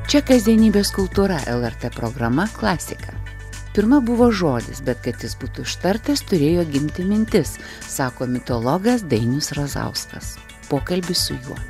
Čia kasdienybės kultūra LRT programa Klasika. Pirma buvo žodis, bet kad jis būtų ištartas, turėjo gimti mintis, sako mitologas Dainius Razauskas. Pokalbis su juo.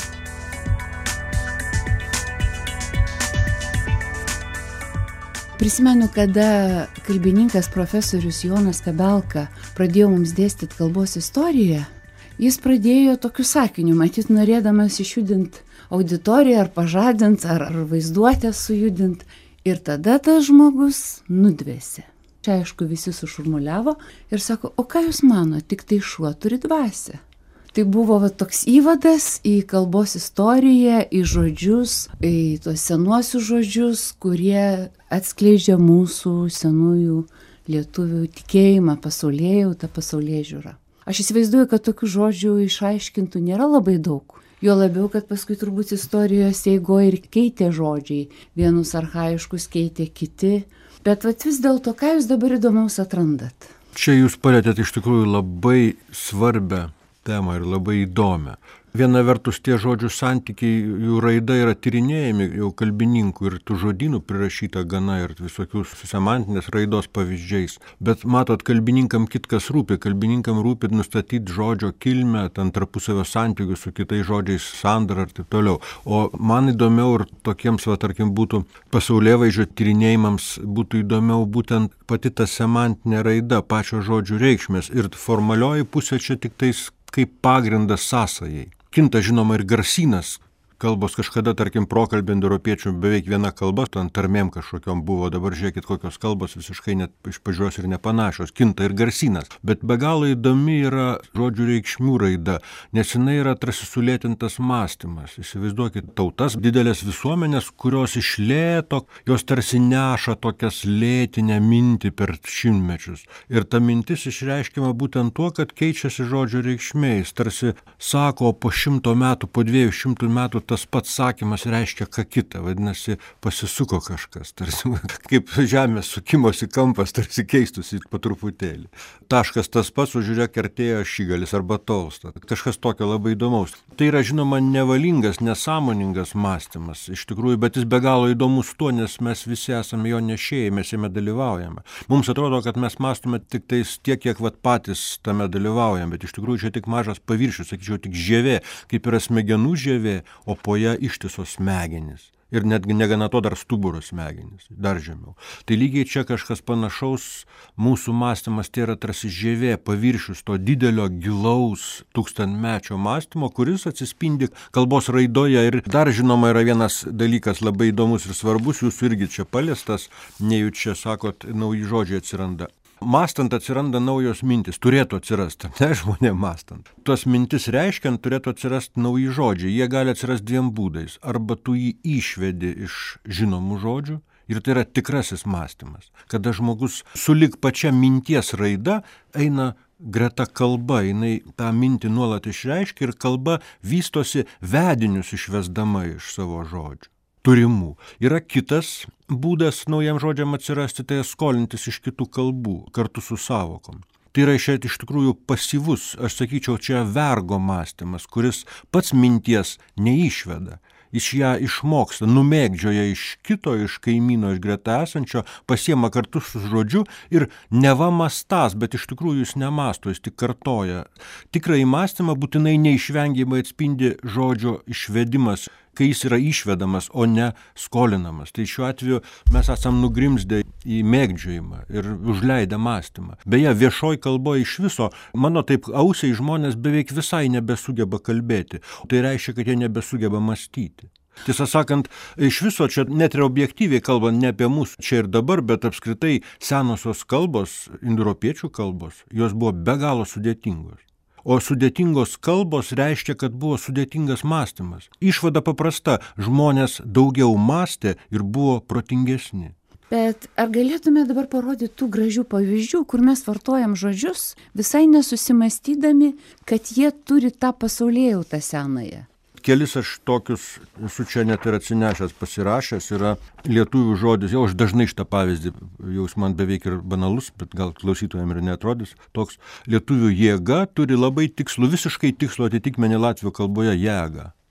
Prisimenu, kada kalbininkas profesorius Jonas Kabelka pradėjo mums dėstyti kalbos istoriją, jis pradėjo tokiu sakiniu, matyt, norėdamas išjudinti auditoriją ar pažadinti, ar vaizduotę sujudinti. Ir tada tas žmogus nudvėsė. Čia aišku visi sušurmuliavo ir sako, o ką jūs mano, tik tai šuo turi dvasią. Tai buvo toks įvadas į kalbos istoriją, į žodžius, į tos senuosius žodžius, kurie atskleidžia mūsų senųjų lietuvių tikėjimą, pasaulėjautą, pasaulėžiūrą. Aš įsivaizduoju, kad tokių žodžių išaiškintų nėra labai daug. Jo labiau, kad paskui turbūt istorijos eigoje ir keitė žodžiai. Vienus archaiškus keitė kiti. Bet vis dėlto, ką jūs dabar įdomaus atrandat? Čia jūs palėtėte iš tikrųjų labai svarbę temą ir labai įdomią. Viena vertus tie žodžių santykiai, jų raida yra tyrinėjami jau kalbininkų ir tų žodynų prirašyta gana ir visokių semantinės raidos pavyzdžiais. Bet matot, kalbininkam kitkas rūpi. Kalbininkam rūpi nustatyti žodžio kilmę, ten tarpusavio santykius su kitais žodžiais, sandarą ir taip toliau. O man įdomiau ir tokiems, tarkim, būtų pasaulėvaizdžio tyrinėjimams, būtų įdomiau būtent pati ta semantinė raida, pačio žodžių reikšmės. Ir formalioji pusė čia tik tais kaip pagrindas sąsajai. Kinta, žinoma, ir garsynas. Kalbos kažkada, tarkim, prokalbė indoeuropiečių beveik viena kalba, ten tarmėm kažkokiom buvo, dabar žiūrėkit, kokios kalbos visiškai net iš pažiūros ir nepanašios. Kinta ir garsynas. Bet be galo įdomi yra žodžių reikšmių raida, nes jinai yra tarsi sulėtintas mąstymas. Įsivaizduokit, tautas, didelės visuomenės, kurios iš lėto, jos tarsi neša tokias lėtinę mintį per šimtmečius. Ir ta mintis išreiškiama būtent tuo, kad keičiasi žodžių reikšmės. Tarsi sako, po 100 metų, po 200 metų tas pats sakymas reiškia ką kitą, vadinasi, pasisuko kažkas, tarsi kaip žemės sukimosi kampas, tarsi keistusi po truputėlį. Taškas tas pats, žiūrėk, artėja ašigalis arba tolsta. Kažkas tokio labai įdomaus. Tai yra, žinoma, nevalingas, nesąmoningas mąstymas, iš tikrųjų, bet jis be galo įdomus tuo, nes mes visi esame jo nešėjai, mes jame dalyvaujame. Mums atrodo, kad mes mąstome tik tais tiek, kiek patys tame dalyvaujame, bet iš tikrųjų čia tik mažas paviršius, sakyčiau, tik žievė, kaip yra smegenų žievė, o po ją ištisos smegenys. Ir netgi negana to dar stuburo smegenys, dar žemiau. Tai lygiai čia kažkas panašaus, mūsų mąstymas tai yra tarsi žievė, paviršius to didelio, gilaus, tūkstantmečio mąstymo, kuris atsispindi kalbos raidoje. Ir dar, žinoma, yra vienas dalykas labai įdomus ir svarbus, jūsų irgi čia paliestas, nejučia, sakot, nauji žodžiai atsiranda. Mąstant atsiranda naujos mintis, turėtų atsirasti, ne žmonė mąstant. Tuos mintis reiškiant turėtų atsirasti nauji žodžiai, jie gali atsirasti dviem būdais. Arba tu jį išvedi iš žinomų žodžių ir tai yra tikrasis mąstymas. Kada žmogus sulig pačia minties raida eina greta kalba, jinai tą mintį nuolat išreiškia ir kalba vystosi vedinius išvesdama iš savo žodžių. Turimų. Yra kitas būdas naujam žodžiam atsirasti, tai skolintis iš kitų kalbų, kartu su sąvokom. Tai yra iš tikrųjų pasyvus, aš sakyčiau, čia vergo mąstymas, kuris pats minties neišveda. Jis ją išmoksta, numėgdžioja iš kito, iš kaimyno, iš greta esančio, pasiema kartu su žodžiu ir neva mąstas, bet iš tikrųjų jis nemąsto, jis tik kartoja. Tikrąjį mąstymą būtinai neišvengiamai atspindi žodžio išvedimas, kai jis yra išvedamas, o ne skolinamas. Tai šiuo atveju mes esam nugrimzdę į mėgdžiojimą ir užleidę mąstymą. Beje, viešoj kalboje iš viso, mano taip ausiai žmonės beveik visai nebesugeba kalbėti. Tai reiškia, kad jie nebesugeba mąstyti. Tiesą sakant, iš viso čia net ir objektyviai kalbant ne apie mūsų čia ir dabar, bet apskritai senosios kalbos, indoeuropiečių kalbos, jos buvo be galo sudėtingos. O sudėtingos kalbos reiškia, kad buvo sudėtingas mąstymas. Išvada paprasta, žmonės daugiau mąstė ir buvo protingesni. Bet ar galėtume dabar parodyti tų gražių pavyzdžių, kur mes vartojam žodžius, visai nesusimastydami, kad jie turi tą pasaulėjautą senąją? Kelis aš tokius esu čia net ir atsinešęs, pasirašęs, yra lietuvių žodis, jau aš dažnai šitą pavyzdį, jau jis man beveik ir banalus, bet gal klausytojams ir neatrodys, toks lietuvių jėga turi labai tikslų, visiškai tikslų atitikmenį latvių kalboje jėga.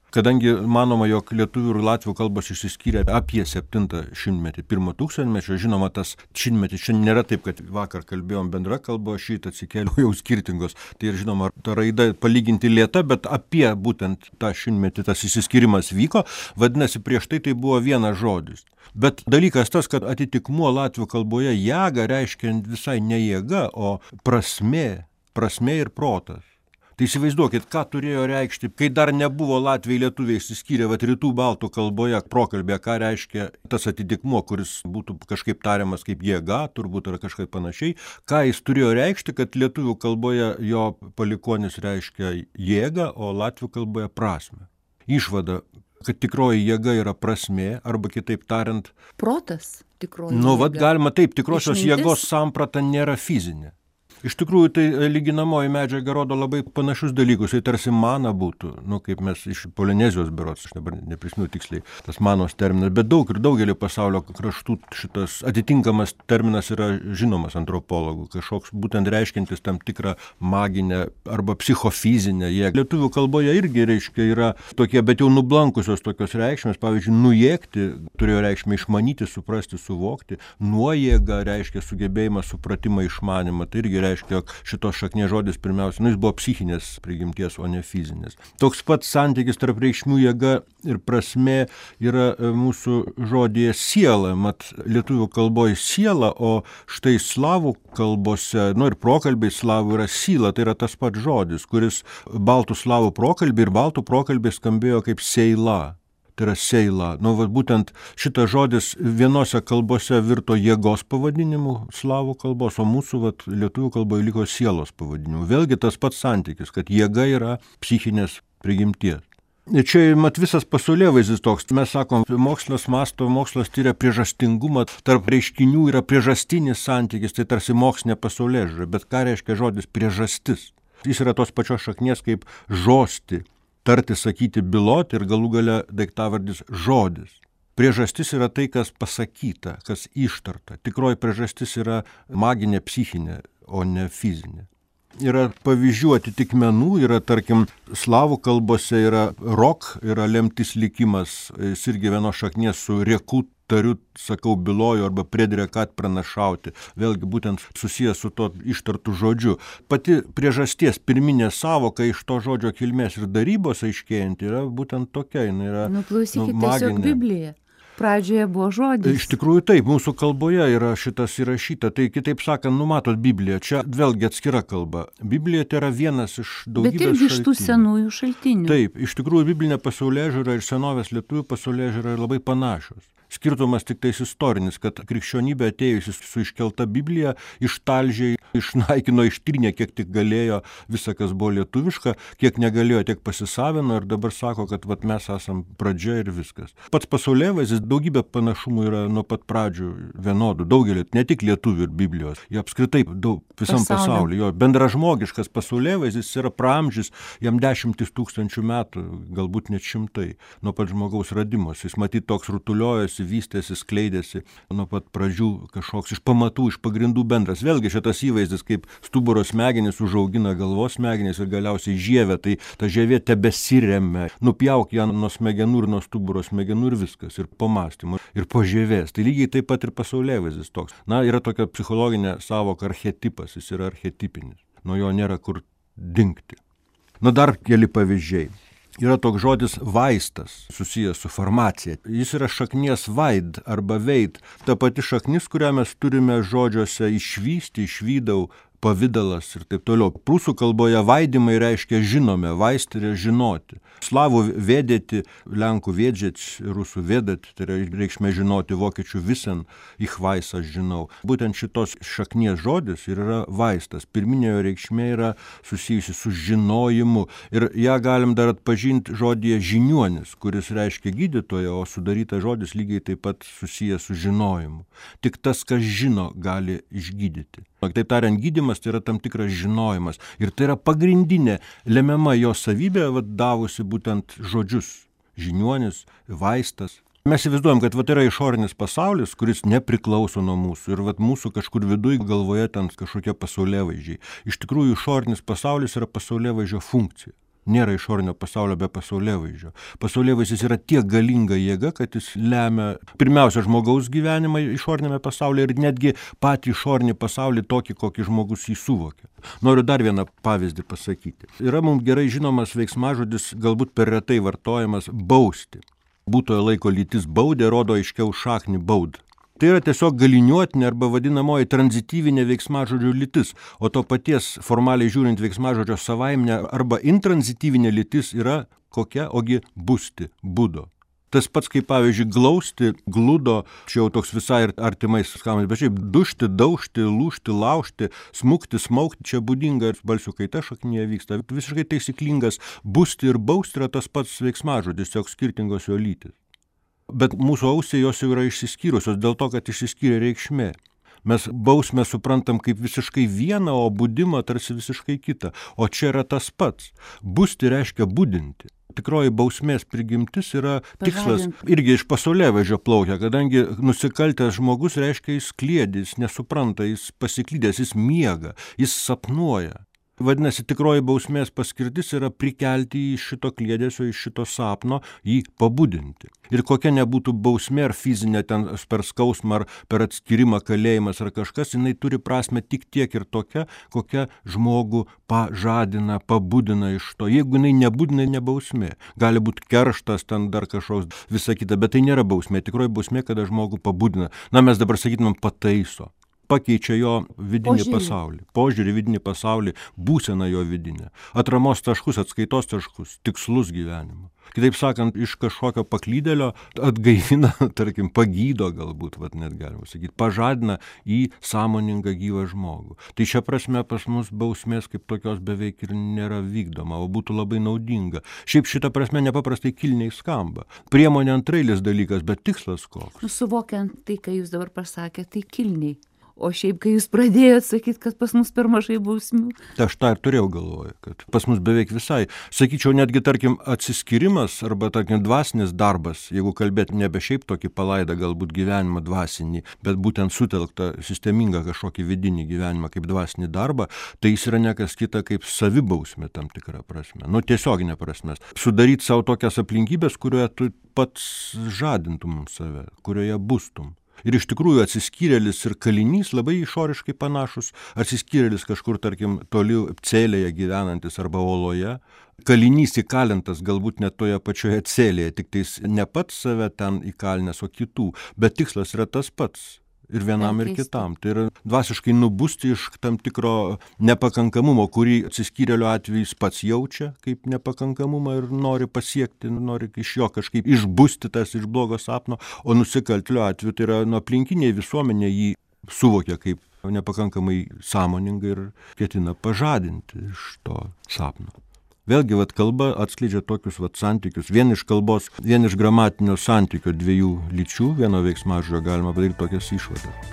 Kadangi manoma, jog lietuvių ir latvių kalbos išsiskyrė apie 7 šimtmetį, 1 tūkstantmečio, žinoma, tas šimtmetis šiandien nėra taip, kad vakar kalbėjom bendra kalba, šitą atsikėliau jau skirtingos. Tai ir žinoma, ta raida palyginti lėta, bet apie būtent tą šimtmetį tas išsiskyrimas vyko, vadinasi, prieš tai buvo vienas žodis. Bet dalykas tas, kad atitikmuo latvių kalboje jėga reiškia visai ne jėga, o prasmė ir protas. Tai įsivaizduokit, ką turėjo reikšti, kai dar nebuvo latviai lietuviai išsiskyrę, rytų baltų kalboje, prokalbėje, ką reiškia tas atitikmuo, kuris būtų kažkaip tariamas kaip jėga, turbūt yra kažkaip panašiai, ką jis turėjo reikšti, kad lietuvių kalboje jo palikonis reiškia jėgą, o latvių kalboje prasmę. Išvada, kad tikroji jėga yra prasmė, arba kitaip tariant, protas tikroji jėga. Galima taip, tikrosios jėgos samprata nėra fizinė. Iš tikrųjų, tai lyginamoji medžiaga rodo labai panašius dalykus, tai tarsi mana būtų, kaip mes iš Polinezijos berods, aš dabar neprisimenu tiksliai tas manos terminas, bet daug ir daugelį pasaulio kraštų šitas atitinkamas terminas yra žinomas antropologų, kažkoks būtent reiškiantis tam tikrą maginę arba psichofizinę jėgą. Lietuvių kalboje irgi reiškia yra tokie, bet jau nublankusios tokios reikšmės, pavyzdžiui, nujėgti turėjo reikšmę išmanyti, suprasti, suvokti, nuojėga reiškia sugebėjimą, supratimą, išmanimą, tai irgi reiškia, jog šitos šaknies žodis pirmiausia, jis buvo psichinės prigimties, o ne fizinės. Toks pats santykis tarp reikšmių jėga ir prasmė yra mūsų žodyje siela, mat lietuvių kalboje siela, o štai slavų kalbose, ir prokalbiai slavų yra syla, tai yra tas pats žodis, kuris baltų slavų prokalbiai ir baltų prokalbiai skambėjo kaip seila. Tai yra seila. Būtent šitas žodis vienose kalbose virto jėgos pavadinimu slavų kalbos, o mūsų lietuvių kalboje liko sielos pavadinimu. Vėlgi tas pats santykis, kad jėga yra psichinės prigimties. Ir čia visas pasaulėvaizdis toks. Mes sakom, mokslas mąsto, mokslas tyria priežastingumą, tarp reiškinių yra priežastinis santykis, tai tarsi mokslinė pasaulėžiūra. Bet ką reiškia žodis priežastis? Jis yra tos pačios šaknies kaip žosti. Tarti, sakyti, byloti ir galų gale daiktavardis žodis. Priežastis yra tai, kas pasakyta, kas ištarta. Tikroji priežastis yra maginė, psichinė, o ne fizinė. Yra pavyzdžių atitikmenų, yra, tarkim, slavų kalbose yra rok, yra lemtis likimas, jis irgi vienos šaknies su rėku, tariu, sakau, byloju arba predrekat pranašauti. Vėlgi būtent susijęs su to ištartu žodžiu. Pati priežasties pirminė savoka iš to žodžio kilmės ir darybos aiškėjanti yra būtent tokia. Yra, klausykit, tiesiog Biblija. Pradžioje buvo žodis. Iš tikrųjų taip, mūsų kalboje yra šitas įrašyta. Tai kitaip sakant, matot Bibliją, čia vėlgi atskira kalba. Biblija tai yra vienas iš daugybės šaltinių. Bet irgi iš tų senųjų šaltinių. Taip, iš tikrųjų biblinė pasaulėžiūra ir senovės lietuvių pasaulėžiūra yra labai panašios. Skirtumas tik tais istorinis, kad krikščionybė atėjusi su iškelta Biblija ištalžiai, išnaikino, ištrynė, kiek tik galėjo visą, kas buvo lietuviška, kiek negalėjo, tiek pasisavino ir dabar sako, kad mes esam pradžia ir viskas. Pats pasaulėvaizdis daugybė panašumų yra nuo pat pradžių vienodų, daugelį, ne tik lietuvių ir Biblijos, jie apskritai visam pasaulyje. Jo bendražmogiškas pasaulėvaizdis yra praamžis, jam 10 000 metų, galbūt net 100, nuo pat žmogaus radimos. Jis matyt toks rutuliojasi, vystėsi, skleidėsi nuo pat pradžių kažkoks iš pamatų, iš pagrindų bendras. Vėlgi šitas įvaizdis, kaip stuburo smegenys užaugina galvos smegenys ir galiausiai žievė, tai ta žievė tebesiremia. Nupjauk ją nuo smegenų ir nuo stuburo smegenų ir viskas, ir po mąstymo, ir po žievės. Tai lygiai taip pat ir pasaulėvaizdis toks. Yra tokia psichologinė savoka archetipas, jis yra archetipinis. Nuo jo nėra kur dingti. Dar keli pavyzdžiai. Yra toks žodis vaistas, susijęs su farmacija. Jis yra šaknies vaid arba veid. Ta pati šaknis, kurią mes turime žodžiuose išvysti, išvydau, pavidalas ir taip toliau. Prūsų kalboje vaidimai reiškia žinome, vaist yra žinoti. Slavų vėdėti, lenkų vėdžėt, rusų vėdat, tai reikšmė žinoti, vokiečių visen, ich vais aš žinau. Būtent šitos šaknies žodis yra vaistas. Pirminė reikšmė yra susijusi su žinojimu ir ją galim dar atpažinti žodyje žiniuonis, kuris reiškia gydytoją, o sudarytas žodis lygiai taip pat susijęs su žinojimu. Tik tas, kas žino, gali išgydyti. Taip tariant, gydymas tai yra tam tikras žinojimas ir tai yra pagrindinė lemiama jo savybė, davusi būtent žodžius žiniuonis, vaistas. Mes įsivaizduojam, kad yra išorinis pasaulis, kuris nepriklauso nuo mūsų ir mūsų kažkur viduj galvoje ten kažkokie pasaulėvaizdžiai. Iš tikrųjų, išorinis pasaulis yra pasaulėvaizdžio funkcija. Nėra išorinio pasaulio be pasaulėvaizdžio. Pasaulėvaizdis yra tiek galinga jėga, kad jis lemia pirmiausia žmogaus gyvenimą išorinėme pasaulyje ir netgi patį išorinį pasaulį tokį, kokį žmogus jį suvokia. Noriu dar vieną pavyzdį pasakyti. Yra mums gerai žinomas veiksmažodis, galbūt per retai vartojamas, bausti. Būtojo laiko lytis baudė rodo aiškiau šaknį baud. Tai yra tiesiog galiniuotinė arba vadinamoji tranzityvinė veiksmažodžio lytis, o to paties formaliai žiūrint veiksmažodžio savaiminė arba intranzityvinė lytis yra kokia, ogi busti, budo. Tas pats kaip pavyzdžiui glausti, gludo, čia jau toks visai artimai skambant, bet šiaip dušti, daužti, lūžti, laužti, smukti, smaukti, čia būdinga ir balsių kaita šaknyje vyksta. Visiškai taisyklingas busti ir bausti yra tas pats veiksmažodis, tiesiog skirtingos jo lytis. Bet mūsų ausiai jos jau yra išsiskyrusios dėl to, kad išsiskyrė reikšmė. Mes bausmę suprantam kaip visiškai vieną, o budimą tarsi visiškai kitą. O čia yra tas pats. Busti reiškia budinti. Tikroji bausmės prigimtis yra tikslas irgi iš pasaulėvaizdžio plaukia, kadangi nusikaltęs žmogus reiškia jis kliedi, jis nesupranta, jis pasiklydęs, jis miega, jis sapnuoja. Vadinasi, tikroji bausmės paskirtis yra prikelti iš šito kliedesio, iš šito sapno, jį pabudinti. Ir kokia nebūtų bausmė ar fizinė ten per skausmą ar per atskyrimą kalėjimas ar kažkas, jinai turi prasme tik tiek ir tokia, kokia žmogų pažadina, pabudina iš to. Jeigu jinai nebudina, ne bausmė. Gali būti kerštas, ten dar kažkoks visa kita, bet tai nėra bausmė. Tikroji bausmė, kada žmogų pabudina. Na, mes dabar sakytumėm pataiso. Pakeičia jo vidinį pasaulį, požiūrį vidinį pasaulį, būseną jo vidinę, atramos taškus, atskaitos taškus, tikslus gyvenimo. Kitaip sakant, iš kažkokio paklydėlio atgaivina, tarkim, pagydo galbūt, net galima sakyti, pažadina į sąmoningą gyvą žmogų. Tai šia prasme pas mus bausmės kaip tokios beveik ir nėra vykdoma, o būtų labai naudinga. Šiaip šita prasme nepaprastai kilniai skamba. Priemonė antrailis dalykas, bet tikslas koks. Suvokiant tai, ką jūs dabar pasakėte, tai kilniai. O šiaip, kai jūs pradėjot sakyti, kad pas mus per mažai bausmių. Aš tą ir turėjau galvoje, kad pas mus beveik visai. Sakyčiau, netgi, tarkim, atsiskyrimas arba, tarkim, dvasinis darbas, jeigu kalbėt nebe šiaip tokį palaidą galbūt gyvenimą dvasinį, bet būtent sutelktą sistemingą kažkokį vidinį gyvenimą kaip dvasinį darbą, tai jis yra nekas kita kaip savibausmė tam tikrą prasme. Tiesioginė prasme. Sudaryti savo tokias aplinkybės, kurioje tu pats žadintum save, kurioje bustum. Ir iš tikrųjų atsiskyrėlis ir kalinys labai išoriškai panašus. Atsiskyrėlis kažkur, tarkim, toli celėje gyvenantis arba oloje. Kalinys įkalintas galbūt net toje pačioje celėje, tik tais ne pats save ten įkalinęs, o kitų. Bet tikslas yra tas pats. Ir vienam ir kitam. Tai yra dvasiškai nubusti iš tam tikro nepakankamumo, kurį atsiskyrėlio atveju jis pats jaučia kaip nepakankamumą ir nori pasiekti, nori iš jo kažkaip išbusti tas iš blogo sapno, o nusikaltėlio atveju tai yra aplinkiniai visuomenė jį suvokia kaip nepakankamai sąmoningai ir ketina pažadinti iš to sapno. Vėlgi, kalba atskleidžia tokius santykius. Vien iš gramatinio santykio dviejų lyčių, vieno veiksmažodžio galima padaryti tokias išvadas.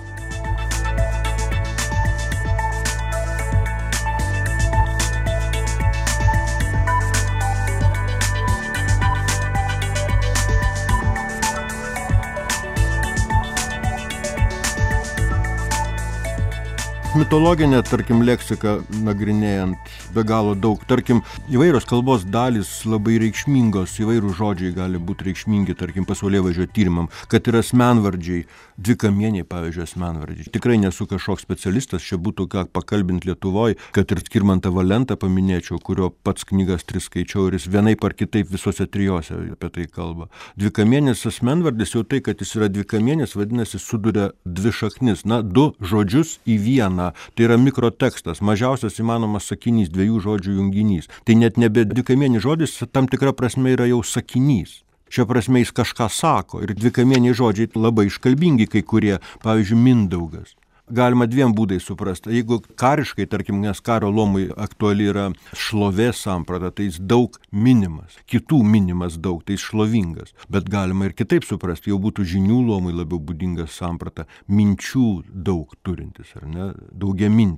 Mitologinė, tarkim, leksika nagrinėjant be galo daug. Tarkim, įvairios kalbos dalys labai reikšmingos, įvairūs žodžiai gali būti reikšmingi, tarkim, pasaulėvaizdžio tyrimam, kad yra asmenvardžiai, dvikamieniai, pavyzdžiui, asmenvardžiai. Tikrai nesu kažkoks specialistas, čia būtų ką pakalbinti Lietuvoj, kad ir Skirmantą Valentą paminėčiau, kurio pats knygas 3 skaičiau ir jis vienaip ar kitaip visose 3 apie tai kalba. Dvikamienis asmenvardis jau tai, kad jis yra dvikamienis, vadinasi, suduria 2 šaknis, 2 žodžius į vieną. Tai yra mikrotekstas, mažiausias įmanomas sakinys, 2 žodžių junginys. Tai net nebe dvikamienis žodis, tam tikra prasme yra jau sakinys. Šia prasme jis kažką sako ir dvikamieniai žodžiai labai iškalbingi kai kurie, pavyzdžiui, Mindaugas. Galima 2 būdais suprasti. Jeigu kariškai, tarkim, nes kario luomui aktuali yra šlovės samprata, tai jis daug minimas, kitų minimas daug, tai jis šlovingas. Bet galima ir kitaip suprasti, jau būtų žinių luomui labiau būdingas samprata, minčių daug turintis, ar ne, daugiamintis.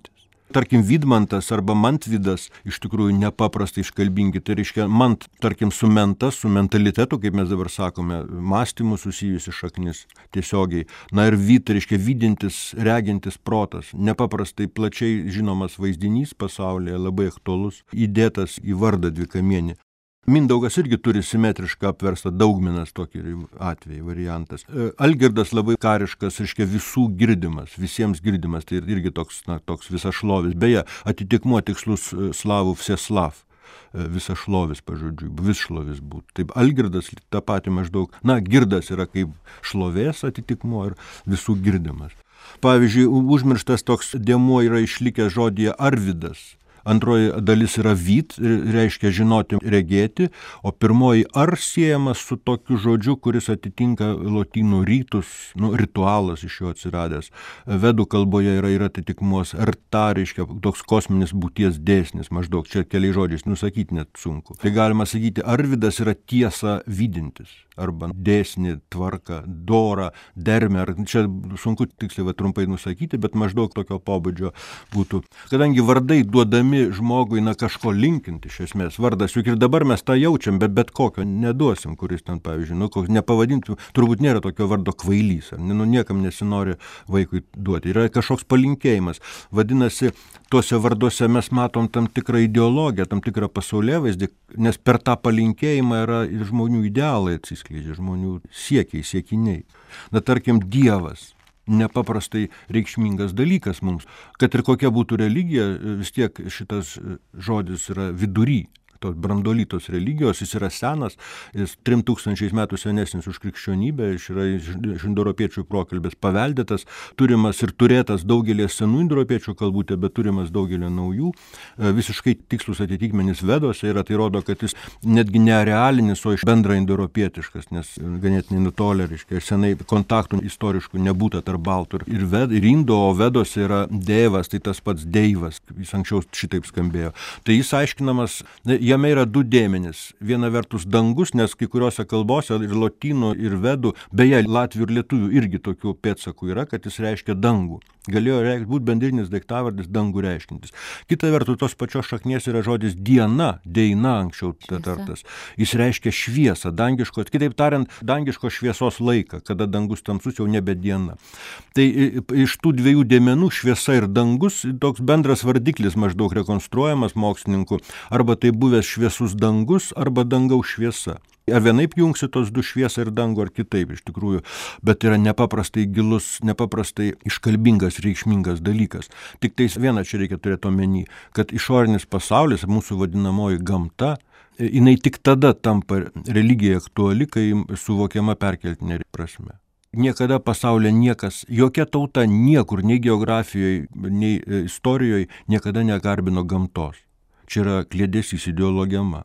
Tarkim, Vidmantas arba Mantvidas iš tikrųjų nepaprastai iškalbingi. Tai reiškia, tarkim, su mentalitetu, kaip mes dabar sakome, mąstymu susijusi šaknis tiesiogiai. Na ir tai reiškia vidintis, regintis protas. Nepaprastai plačiai žinomas vaizdinys pasaulyje, labai aktualus, įdėtas į vardą dvikamienį. Mindaugas irgi turi simetrišką apverstą daugminas tokį atvejį, variantas. Algirdas labai kariškas, reiškia visų girdimas, visiems girdimas, tai irgi toks visašlovis. Beje, atitikmuo tikslus slavų Vseslav, visašlovis pažodžiui, visšlovis būtų. Taip, Algirdas tą patį maždaug, girdas yra kaip šlovės atitikmuo ir visų girdimas. Pavyzdžiui, užmirštas toks dėmuo yra išlikęs žodyje Arvidas. Antroji dalis yra vyt, reiškia žinoti, regėti, o pirmoji ar siejamas su tokiu žodžiu, kuris atitinka lotynų rytus, ritualas iš jo atsiradęs. Vedų kalboje yra ir atitikmuos arta, reiškia toks kosminis būties dėsnis, maždaug čia keliais žodžiais nusakyti net sunku. Tai galima sakyti, Arvidas yra tiesa vidintis, arba dėsnį, tvarką, dorą, dermę, čia sunku tiksliai trumpai nusakyti, bet maždaug tokio pobūdžio būtų. Kadangi vardai duodami žmogui kažko linkinti, iš esmės, vardas, juk ir dabar mes tą jaučiam, bet kokio neduosim, kuris ten, pavyzdžiui, nepavadintų, turbūt nėra tokio vardo kvailys, niekam nesinori vaikui duoti. Yra kažkoks palinkėjimas. Vadinasi, tuose varduose mes matom tam tikrą ideologiją, tam tikrą pasaulėvaizdį, nes per tą palinkėjimą yra ir žmonių idealai atsiskleidžia, žmonių siekiai, siekiniai. Tarkim, Dievas. Nepaprastai reikšmingas dalykas mums. Kad ir kokia būtų religija, vis tiek šitas žodis yra vidury. Tos branduolytos religijos, jis yra senas, jis 3000 metų senesnis už krikščionybę, jis yra iš indoeuropiečių prokalbės paveldėtas, turimas ir turėtas daugelį senų indoeuropiečių kalbų, bet turimas daugelį naujų, visiškai tikslus atitikmenys Vedose yra, tai rodo, kad jis netgi nerealinis, o iš bendra indoeuropietiškas, nes ganėtinai nutolę, reiškia, senai kontaktų istoriškų nebūta tarp baltų ir Indo, o Vedose yra Dievas, tai tas pats Deivas, jis anksčiau šitaip skambėjo. Tai jis aiškinamas, jame yra du dėmenys. Viena vertus dangus, nes kai kuriuose kalbose ir lotynų, ir vedų, beje, latvių ir lietuvių irgi tokių pėdsakų yra, kad jis reiškia dangų. Galėjo būti bendrinis daiktavardis dangų reiškintis. Kita vertus, tos pačios šaknies yra žodis diena, deina anksčiau tartas. Jis reiškia šviesą, dangiško, kitaip tariant, dangiško šviesos laiką, kada dangus tamsus jau nebe diena. Tai iš tų dviejų dėmenų šviesa ir dangus toks bendras vardiklis maždaug rekonstruojamas mokslininkų, arba tai buvęs šviesus dangus arba dangaus šviesa. Ar vienaip jungsi tos du šviesą ir dangų, ar kitaip iš tikrųjų, bet yra nepaprastai gilus, nepaprastai iškalbingas, reikšmingas dalykas. Tik tais vieną čia reikia turėti omeny, kad išorinis pasaulis, mūsų vadinamoji gamta, jinai tik tada tampa religija aktuali, kai suvokiama perkeltinė prasme. Niekada pasaulyje niekas, jokia tauta niekur, nei geografijoje, nei istorijoje niekada negarbino gamtos. Čia yra kliedesys, ideologema.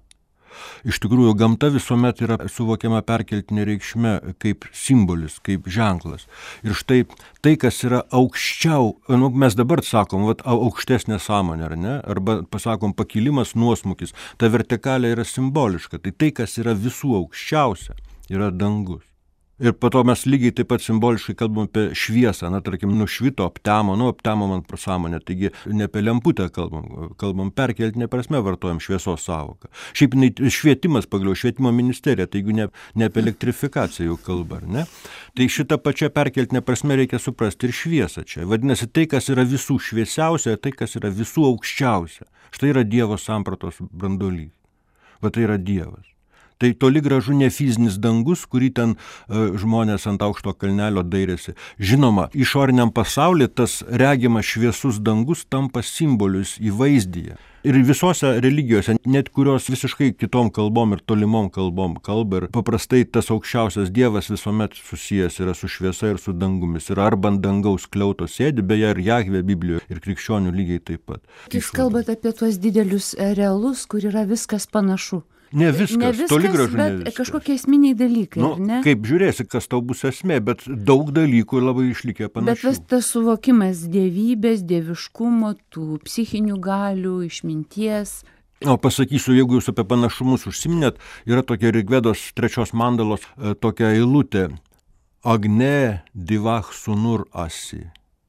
Iš tikrųjų, gamta visuomet yra suvokiama perkeltinė reikšme kaip simbolis, kaip ženklas. Ir štai tai, kas yra aukščiau, mes dabar sakom, aukštesnė sąmonė, ar ne? Arba pasakom pakilimas, nuosmukis. Ta vertikalė yra simboliška. Tai, kas yra visų aukščiausia, yra dangus. Ir po to mes lygiai taip pat simboliškai kalbam apie šviesą, tarkim, nušvito, aptemo man prasąmonė, taigi ne apie lemputę kalbam perkeltinė prasme vartojam šviesos sąvoką. Šiaip švietimas pagaliau, švietimo ministerija, taigi ne apie elektrifikaciją jau kalba, ar ne? Tai šitą pačią perkeltinę prasme reikia suprasti ir šviesą čia. Vadinasi, tai, kas yra visų šviesiausia, tai, kas yra visų aukščiausia. Štai yra Dievo sampratos branduolys. Tai yra Dievas. Tai toli gražu ne fizinis dangus, kurį ten žmonės ant aukšto kalnelio dairėsi. Žinoma, išoriniam pasaulyje tas regimas šviesus dangus tampa simbolius įvaizdyje. Ir visose religijose, net kurios visiškai kitom kalbom ir tolimom kalbom kalba, ir paprastai tas aukščiausias Dievas visuomet susijęs yra su šviesa ir su dangumis. Ir arba ant dangaus kliauto sėdi, beje, ir Jahvė Biblijoje, ir krikščionių lygiai taip pat. Jūs kalbate apie tuos didelius realus, kur yra viskas panašu. Ne viskas, toli gražu ne viskas. Bet kažkokie esminiai dalykai, ne? Kaip žiūrėsi, kas tau bus esmė, bet daug dalykų labai išlikę panašių. Bet tas suvokimas dievybės, dieviškumo, tų psichinių galių, išminties. O pasakysiu, jeigu jūs apie panašumus užsiminėt, yra tokia Rigvedos 3 mandalos tokia eilutė. Agne divach sunur asi.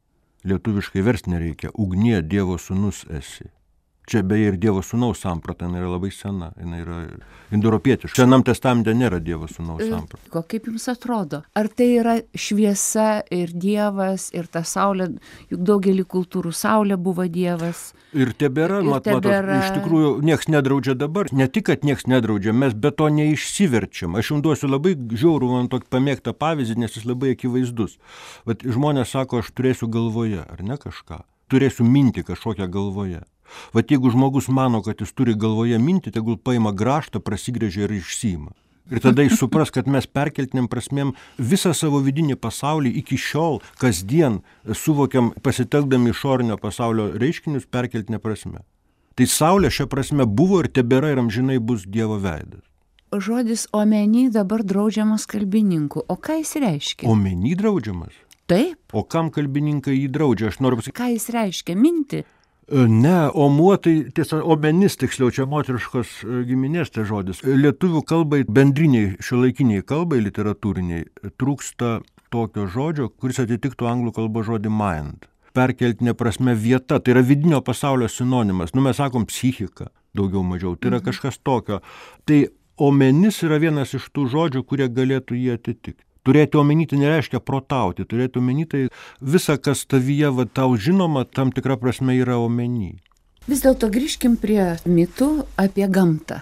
lietuviškai verst nereikia, ugnie Dievo sūnus esi. Čia beje ir Dievo sūnaus samprata, jinai yra labai sena, jinai yra indoeuropietiška. Senam testamente nėra Dievo sūnaus samprata. Kaip jums atrodo? Ar tai yra šviesa ir Dievas, ir ta saulė, juk daugelį kultūrų saulė buvo Dievas. Ir tebėra, matot, iš tikrųjų nieks nedraudžia dabar. Ne tik, kad nieks nedraudžia, mes be to neišsiverčiam. Aš jums duosiu labai žiaurų man tokį pamėgtą pavyzdį, nes jis labai akivaizdus. Vat žmonės sako, aš turėsiu galvoje, ar ne kažką? Turėsiu mintį kažkokią galvoje. Vat jeigu žmogus mano, kad jis turi galvoje mintį, tegul paima grąžtą, prasigręžia ir išsiima. Ir tada jis supras, kad mes perkeltiniam prasmėm visą savo vidinį pasaulį iki šiol, kasdien suvokiam pasitelkdami išorinio pasaulio reiškinius perkeltinę prasme. Tai saulė šią prasme buvo ir tebėra ir amžinai bus Dievo veidas. Žodis omeny dabar draudžiamas kalbininkų. O ką jis reiškia? Omeny draudžiamas? Taip. O kam kalbininkai jį draudžia? Aš noriu pasakyti. Ką jis reiškia? Mintį? Ne, omuo tai tiesa, omenis tiksliau, čia moteriškos giminės tai žodis. Lietuvių kalbai, bendriniai šiuolaikiniai kalbai, literatūriniai, trūksta tokio žodžio, kuris atitiktų anglų kalbos žodį mind. Perkeltinė prasme vieta, tai yra vidinio pasaulio sinonimas. Mes sakom psichika, daugiau mažiau, tai yra kažkas tokio. Tai omenis yra vienas iš tų žodžių, kurie galėtų jį atitikti. Turėti omeny tai nereiškia protauti, turėti omeny tai visa, kas tavyje tau žinoma, tam tikra prasme yra omeny. Vis dėlto grįžkim prie mitų apie gamtą.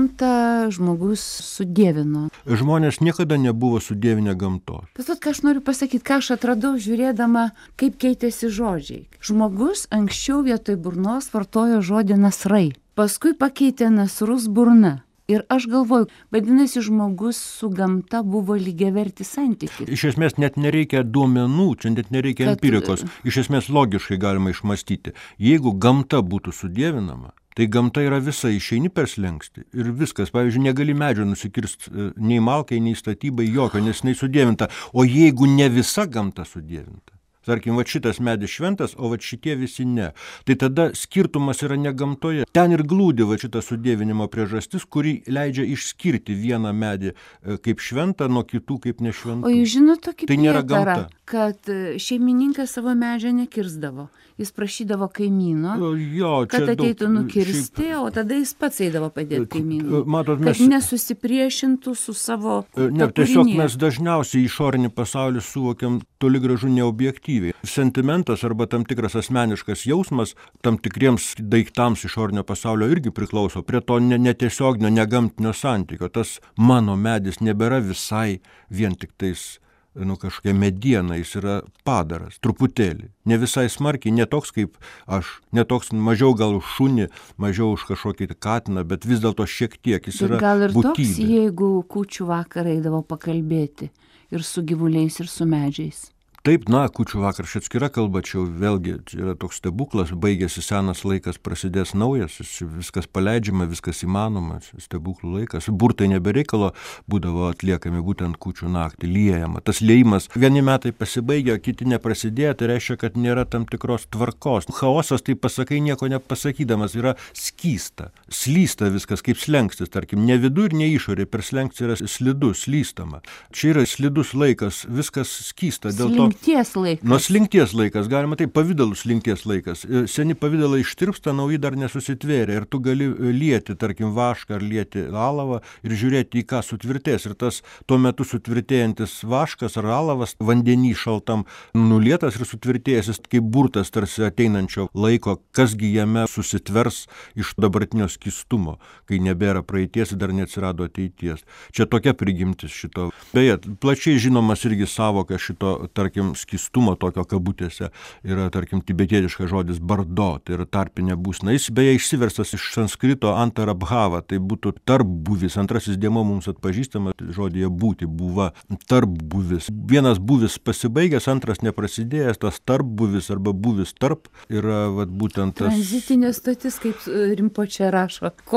Gamtą žmogus sudievino. Žmonės niekada nebuvo sudievinę gamtos. Bet ką aš noriu pasakyti, ką aš atradau žiūrėdama, kaip keitėsi žodžiai. Žmogus anksčiau vietoj burnos vartojo žodį nasrai, paskui pakeitė nasrus burna. Ir aš galvoju, vadinasi, žmogus su gamta buvo lygiavertis santykis. Iš esmės net nereikia duomenų, čia net nereikia empirikos. Iš esmės logiškai galima išmastyti. Jeigu gamta būtų sudievinama, tai gamta yra visa, išeini per slenkstį ir viskas. Pavyzdžiui, negali medžio nusikirsti nei malkai, nei statybai jokio, nes jinai sudievinta. O jeigu ne visa gamta sudievinta, tarkim, šitas medis šventas, o šitie visi ne. Tai tada skirtumas yra ne gamtoje. Ten ir glūdi šitą sudievinimo priežastis, kuri leidžia išskirti vieną medį kaip šventą nuo kitų kaip nešventų. O jūs žinote tokį tai nėra gamta, kad šeimininkas savo medžio nekirsdavo. Jis prašydavo kaimyno, kad ateitų nukirsti, o tada jis pats eidavo padėti kaimynui. Kad nesusipriešintų su savo ne, tiesiog mes dažniausiai išorinį pasaulį suvokiam toli gražu neobjektyviai. Sentimentas arba tam tikras asmeniškas jausmas tam tikriems daiktams išorinio pasaulio irgi priklauso prie to netiesioginio, negamtinio santykio. Tas mano medis nebėra visai vien tik tais kažkokia mediena, jis yra padaras, truputėlį. Ne visai smarkiai, ne toks kaip aš, ne toks mažiau gal už šunį, mažiau už kažkokį katiną, bet vis dėlto šiek tiek jis yra būtybė. Gal ir toks, jeigu kūčių vakarą eidavo pakalbėti ir su gyvuliais, ir su medžiais. Taip, kūčių vakaras atskira kalba, čia vėlgi yra toks stebuklas, baigėsi senas laikas, prasidės naujas, viskas paleidžiama, viskas įmanoma, stebuklų laikas. Burtai nebereikalo būdavo atliekami būtent kūčių naktį, liejama. Tas liejimas, vieni metai pasibaigė, kiti neprasidėjo, tai reiškia, kad nėra tam tikros tvarkos. Chaosas, tai pasakai nieko nepasakydamas, yra skysta, slysta viskas kaip slenkstis, tarkim, ne vidu ir ne išorė, per slenkstį yra slidu, slystama. Čia yra slidus laikas, viskas skysta, dėl to slinkties laikas, galima taip, pavydalų slinkties laikas. Seni pavydalai ištirpsta, nauji dar nesusitvėrė ir tu gali lieti, tarkim, vašką ar lieti alavą ir žiūrėti, į ką sutvirtės. Ir tas tuo metu sutvirtėjantis vaškas ar alavas vandenį šaltam nulietas ir sutvirtėjęs, jis kaip burtas tarsi ateinančio laiko, kasgi jame susitvers iš dabartinio skystumo, kai nebėra praeities ir dar neatsirado ateities. Čia tokia prigimtis šito. Beje, plačiai žinomas irgi savoka šito, tarkim, skystumo tokio kabutėse yra, tarkim, tibetietiškas žodis bardo, tai yra tarpinė būsena. Jis beje išsiverstas iš sanskrito antarabhava, tai būtų tarpbuvis. Antrasis dėmuo mums atpažįstama žodyje būti, buva, tarpbuvis. Vienas buvis pasibaigęs, antras neprasidėjęs, tas tarpbuvis arba buvis tarp yra būtent tas... Tranzitinė stotis, kaip Rimpočia rašo, kol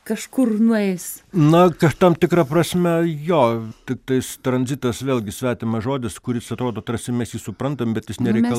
kažkur nueis. Na, tam tikrą prasme jo, tik tais tranzitas vėlgi svetimas žodis, kuris atrodo tarsi mes jį suprantam, bet jis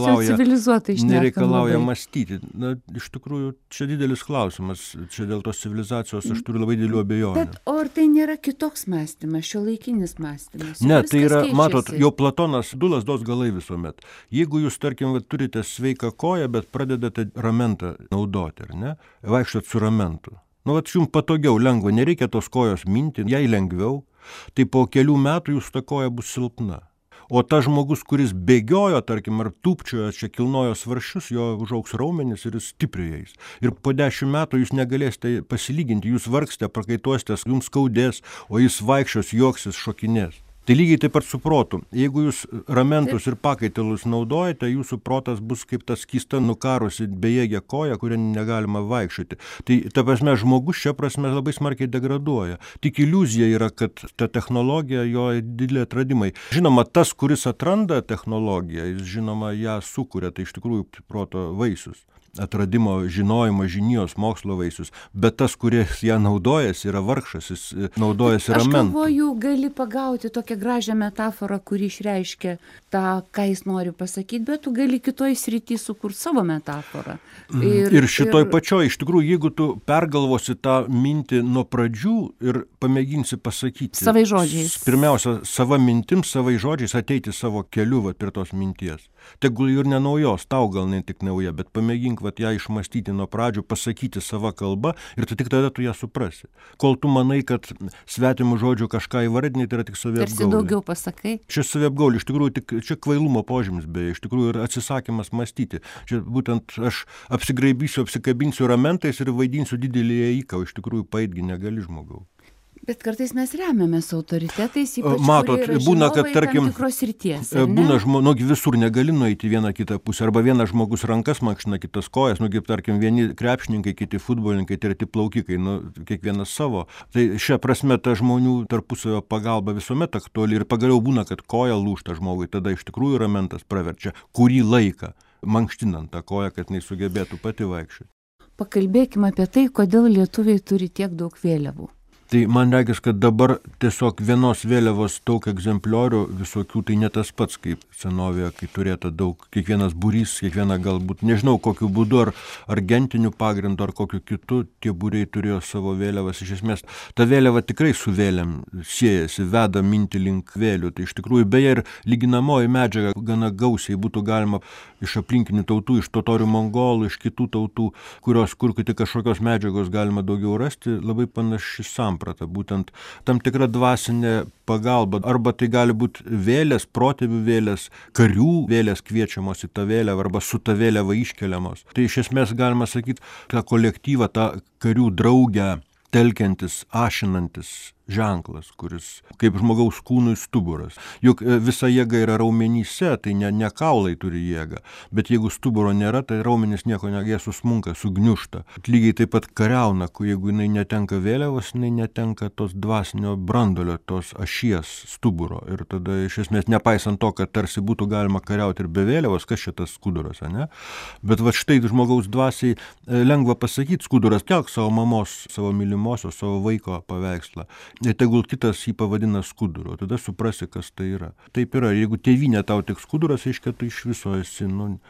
nereikalauja mąstyti. Na, iš tikrųjų, čia didelis klausimas, čia dėl tos civilizacijos aš turiu labai didelių abejonių. Bet ar tai nėra kitoks mąstymas, šiuolaikinis mąstymas? Ne, tai yra, matot, jau Platonas du lazdos galai visuomet. Jeigu jūs, tarkim, turite sveiką koją, bet pradedate ramentą naudoti, ar ne, vaikščiot su ramentu. Nu, jums patogiau, lengva, nereikia tos kojos minti, jai lengviau, tai po kelių metų jūsų ta koja bus silpna. O tas žmogus, kuris bėgiojo, tarkim, ar tūpčiojo, čia kilnojo svaršius, jo užaugs raumenis ir jis stipriai eis. Ir po 10 metų jūs negalėsite pasilyginti, jūs vargsite, prakaituosite, jums skaudės, o jis vaikščios, juoksis, šokinės. Tai lygiai taip pat su protu. Jeigu jūs ramentus ir pakaitalus naudojate, jūsų protas bus kaip tas skysta nukarusi bejėgė koja, kurią negalima vaikščioti. Tai ta prasme, žmogus šia prasme labai smarkiai degraduoja. Tik iliuzija yra, kad ta technologija, jo dideli atradimai. Žinoma, tas, kuris atranda technologiją, jis žinoma ją sukuria, tai iš tikrųjų proto vaisius. Atradimo, žinojimo, žinijos, mokslo vaisius, bet tas, kuris ją naudojasi, yra vargšas, jis naudojasi ramentu. Aš galvoju, gali pagauti tokią gražią metaforą, kuri išreiškia tą, ką jis nori pasakyti, bet tu gali kitoj srity sukurti savo metaforą. Ir šitoj pačioj, iš tikrųjų, jeigu tu pergalvosi tą mintį nuo pradžių ir pamėginsi pasakyti. Savai žodžiais. Pirmiausia, sava mintim, savai žodžiais ateiti savo keliu prie tos minties. Tegul ir ne naujos, tau gal ne tik nauja, bet pamėgink ją išmastyti nuo pradžių, pasakyti savo kalbą ir tik tada tu ją suprasi. Kol tu manai, kad svetimų žodžių kažką įvardinai, tai yra tik saviapgaulė. Tarsi daugiau pasakai. Čia saviapgaulė, iš tikrųjų, tik čia kvailumo požymis, beje, iš tikrųjų ir atsisakymas mąstyti. Čia būtent aš apsigraibysiu, apsikabinsiu ramentais ir vaidinsiu didelį ėjiką, o iš tikrųjų paitgi negali žmogau. Bet kartais mes remiamės autoritetais, ypač matot, būna, kad, tarkim, tam tikros srities. Būna žmonės, visur negali nueiti vieną kitą pusę, arba vienas žmogus rankas mankština, kitas kojas, kaip, tarkim, vieni krepšininkai, kiti futbolininkai, treti plaukikai, kiekvienas savo. Tai šia prasme ta žmonių tarpusavio pagalba visuomet aktuali ir pagaliau būna, kad koja lūžta žmogui, tada iš tikrųjų ramentas praverčia kurį laiką, mankštinant tą koją, kad jinai sugebėtų pati vaikščioti. Pakalbėkime apie tai, kodėl lietuviai turi tiek daug vėliavų. Tai man reikės, kad dabar tiesiog vienos vėliavos daug egzempliorių visokių, tai ne tas pats kaip senovėje, kai turėta daug, kiekvienas būrys, kiekviena galbūt, nežinau kokiu būdu, ar gentiniu pagrindu, ar kokiu kitu, tie būriai turėjo savo vėliavas. Iš esmės, ta vėliava tikrai su vėliam siejasi, veda mintį link vėlių. Tai iš tikrųjų, beje, ir lyginamoji medžiaga gana gausiai būtų galima iš aplinkinių tautų, iš totorių mongolų, iš kitų tautų, kurios kur tik kažkokios medžiagos galima daugiau rasti, labai panaši samprata, būtent tam tikra dvasinė pagalba, arba tai gali būti vėlės, protėvių vėlės, karių vėlės kviečiamos į tą vėliavą, arba su tą vėliavą iškeliamos. Tai iš esmės galima sakyti, tą kolektyvą, tą karių draugę telkiantis, ašinantis ženklas, kuris kaip žmogaus kūnui stuburas. Juk visa jėga yra raumenyse, tai ne kaulai turi jėgą, bet jeigu stuburo nėra, tai raumenys nieko jie susmunka, sugniužta. Lygiai taip pat kariauna, jeigu jinai netenka vėliavos, jinai netenka tos dvasinio brandolio, tos ašies stuburo. Ir tada iš esmės, nepaisant to, kad tarsi būtų galima kariauti ir be vėliavos, kas šitas skuduras, ne? Bet va štai žmogaus dvasiai lengva pasakyti, skuduras kelk savo mamos, savo mylimosios, savo vaiko paveikslą. Ir tegul kitas jį pavadina skuduru, tada suprasi, kas tai yra. Taip yra, jeigu tėvynė tau tik skuduras, reiškia, tu iš viso esi,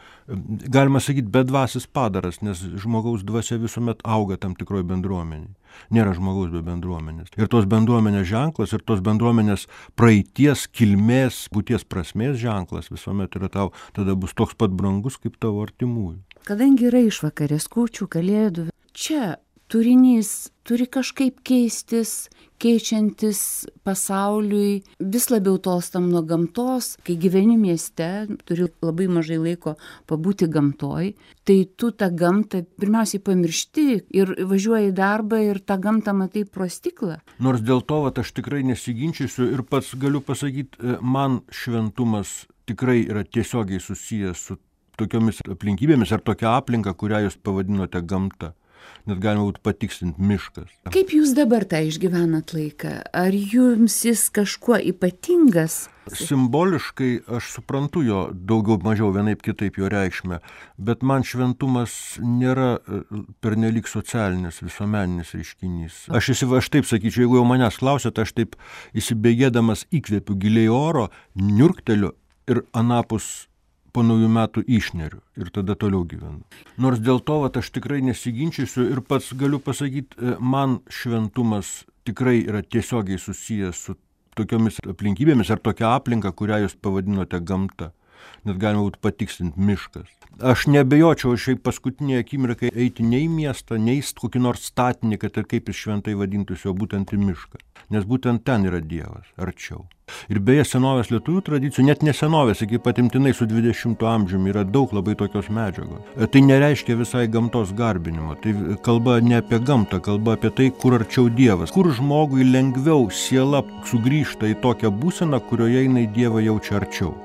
galima sakyti, bedvasis padaras, nes žmogaus dvasia visuomet auga tam tikroj bendruomeniai. Nėra žmogaus be bendruomenės. Ir tos bendruomenės ženklas, ir tos bendruomenės praeities, kilmės, būties prasmės ženklas visuomet yra tau, tada bus toks pat brangus kaip tavo artimųjų. Kadangi yra išvakarės, kūčių, kalėdų, čia turinys turi kažkaip keistis, keičiantis pasauliui, vis labiau tolstam nuo gamtos. Kai gyveni mieste, turi labai mažai laiko pabūti gamtoj, tai tu tą gamtą pirmiausiai pamiršti ir važiuoji į darbą ir tą gamtą matai pro stiklą. Nors dėl to aš tikrai nesiginčysiu ir pats galiu pasakyti, man šventumas tikrai yra tiesiogiai susijęs su tokiomis aplinkybėmis ar tokia aplinka, kurią jūs pavadinote gamta. net galima būtų patikslinti miškas. Kaip jūs dabar tą išgyvenat laiką? Ar jums jis kažkuo ypatingas? Simboliškai aš suprantu jo daugiau mažiau vienaip kitaip jo reikšmę, bet man šventumas nėra pernelyg socialinis, visuomeninis reiškinys. Aš taip sakyčiau, jeigu jau manęs klausėt, aš taip įsibėgėdamas įkvėpiu giliai oro, niurkteliu ir anapus po naujų metų išneriu ir tada toliau gyvenu. Nors dėl to aš tikrai nesiginčysiu ir pats galiu pasakyti, man šventumas tikrai yra tiesiogiai susijęs su tokiomis aplinkybėmis ar tokia aplinka, kurią jūs pavadinote gamta. Net galima būtų patikslinti miškas. Aš nebejočiau šiaip paskutinėje akimirkai eiti ne į miestą, ne į kokį nors statinį, kad ir kaip jis šventai vadintųsi, o būtent į mišką. Nes būtent ten yra Dievas, arčiau. Ir beje, senovės lietuvių tradicijų, net ne senovės, iki patimtinai su 20 amžiumi yra daug labai tokios medžiagos. Tai nereiškia visai gamtos garbinimo. Tai kalba ne apie gamtą, kalba apie tai, kur arčiau Dievas. Kur žmogui lengviau siela sugrįžta į tokią būseną, kurioje jinai Dievą jaučia arčiau.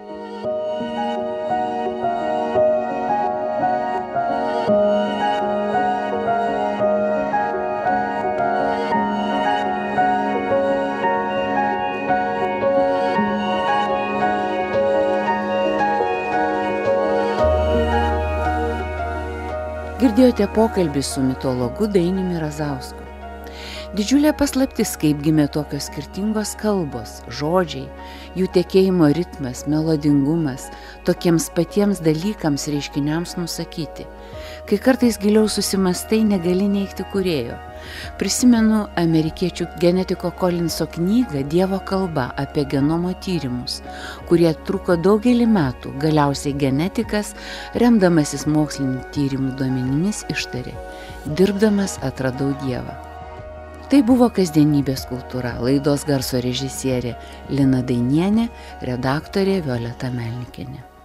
Girdėjote pokalbį su mitologu Dainiumi Razausku. Didžiulė paslaptis, kaip gimė tokios skirtingos kalbos, žodžiai, jų tekėjimo ritmas, melodingumas, tokiems patiems dalykams reiškiniams nusakyti. Kai kartais giliau susimastai, negali neigti kūrėjo. Prisimenu amerikiečių genetiko Collinso knygą Dievo kalba apie genomo tyrimus, kurie truko daugelį metų. Galiausiai genetikas, remdamasis mokslinių tyrimų duomenimis, ištarė: dirbdamas atradau Dievą. Tai buvo Kasdienybės kultūra, laidos garso režisierė Lina Dainienė, redaktorė Violeta Melnikienė.